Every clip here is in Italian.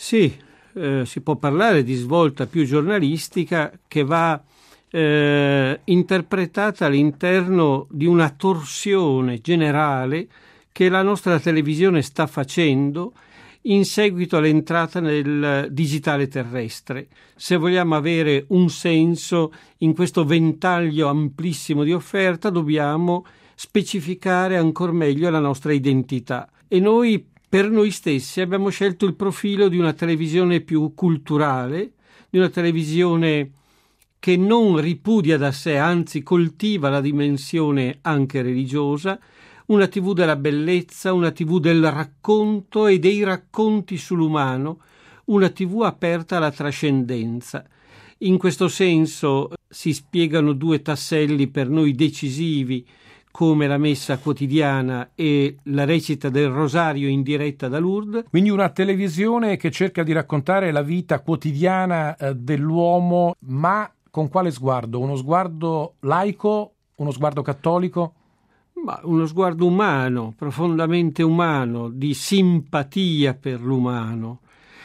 Sì, si può parlare di svolta più giornalistica che va interpretata all'interno di una torsione generale che la nostra televisione sta facendo in seguito all'entrata nel digitale terrestre. Se vogliamo avere un senso in questo ventaglio amplissimo di offerta, dobbiamo specificare ancor meglio la nostra identità. E noi, per noi stessi, abbiamo scelto il profilo di una televisione più culturale, di una televisione che non ripudia da sé, anzi coltiva la dimensione anche religiosa, una TV della bellezza, una TV del racconto e dei racconti sull'umano, una TV aperta alla trascendenza. In questo senso si spiegano due tasselli per noi decisivi, come la messa quotidiana e la recita del rosario in diretta da Lourdes. Quindi una televisione che cerca di raccontare la vita quotidiana dell'uomo, ma con quale sguardo? Uno sguardo laico? Uno sguardo cattolico? Ma uno sguardo umano, profondamente umano, di simpatia per l'umano.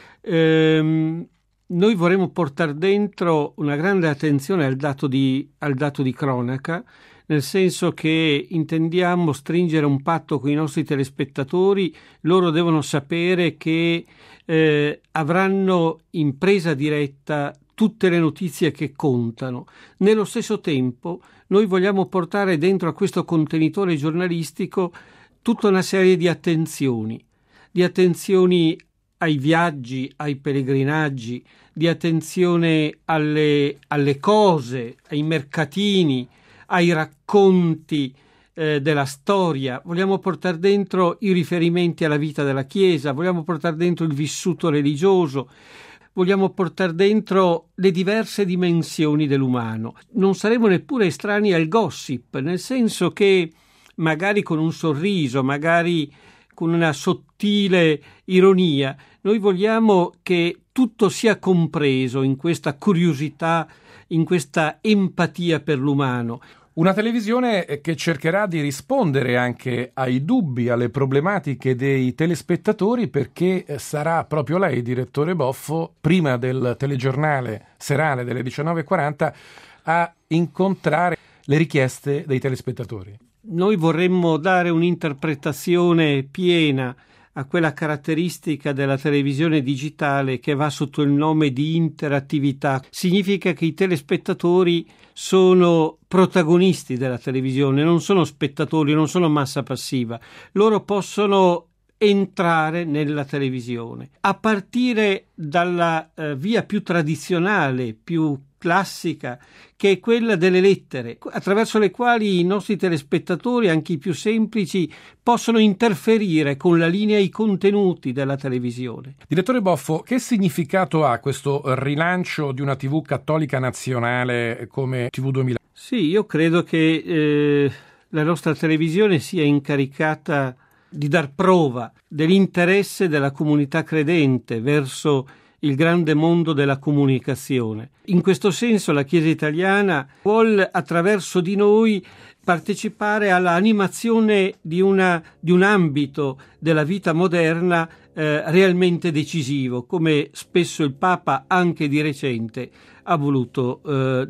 Noi vorremmo portare dentro una grande attenzione al dato di cronaca, nel senso che intendiamo stringere un patto con i nostri telespettatori. Loro devono sapere che avranno in presa diretta tutte le notizie che contano. Nello stesso tempo noi vogliamo portare dentro a questo contenitore giornalistico tutta una serie di attenzioni ai viaggi, ai pellegrinaggi, di attenzione alle cose, ai mercatini, ai racconti della storia. Vogliamo portare dentro i riferimenti alla vita della Chiesa, vogliamo portare dentro il vissuto religioso, vogliamo portare dentro le diverse dimensioni dell'umano. Non saremo neppure estranei al gossip, nel senso che magari con un sorriso, magari con una sottile ironia, noi vogliamo che tutto sia compreso in questa curiosità, in questa empatia per l'umano. Una televisione che cercherà di rispondere anche ai dubbi, alle problematiche dei telespettatori, perché sarà proprio lei, direttore Boffo, prima del telegiornale serale delle 19:40, a incontrare le richieste dei telespettatori. Noi vorremmo dare un'interpretazione piena a quella caratteristica della televisione digitale che va sotto il nome di interattività. Significa che i telespettatori sono protagonisti della televisione, non sono spettatori, non sono massa passiva. Loro possono entrare nella televisione a partire dalla via più tradizionale, più classica, che è quella delle lettere, attraverso le quali i nostri telespettatori, anche i più semplici, possono interferire con la linea e i contenuti della televisione. Direttore Boffo, che significato ha questo rilancio di una TV cattolica nazionale come TV 2000? Sì, io credo che la nostra televisione sia incaricata di dar prova dell'interesse della comunità credente verso il grande mondo della comunicazione. In questo senso la Chiesa italiana vuole, attraverso di noi, partecipare alla animazione di un ambito della vita moderna realmente decisivo, come spesso il Papa anche di recente ha voluto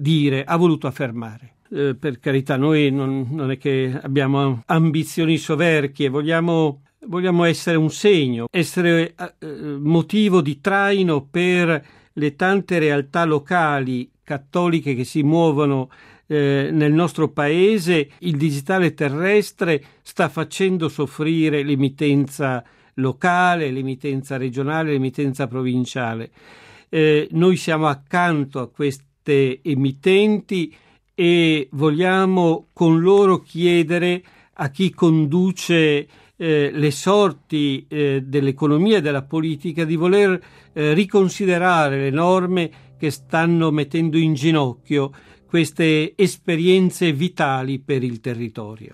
affermare. Per carità, noi non è che abbiamo ambizioni soverchie, vogliamo essere un segno, essere motivo di traino per le tante realtà locali cattoliche che si muovono nel nostro paese. Il digitale terrestre sta facendo soffrire l'emittenza locale, l'emittenza regionale, l'emittenza provinciale. Noi siamo accanto a queste emittenti e vogliamo con loro chiedere a chi conduce le sorti dell'economia e della politica di voler riconsiderare le norme che stanno mettendo in ginocchio queste esperienze vitali per il territorio.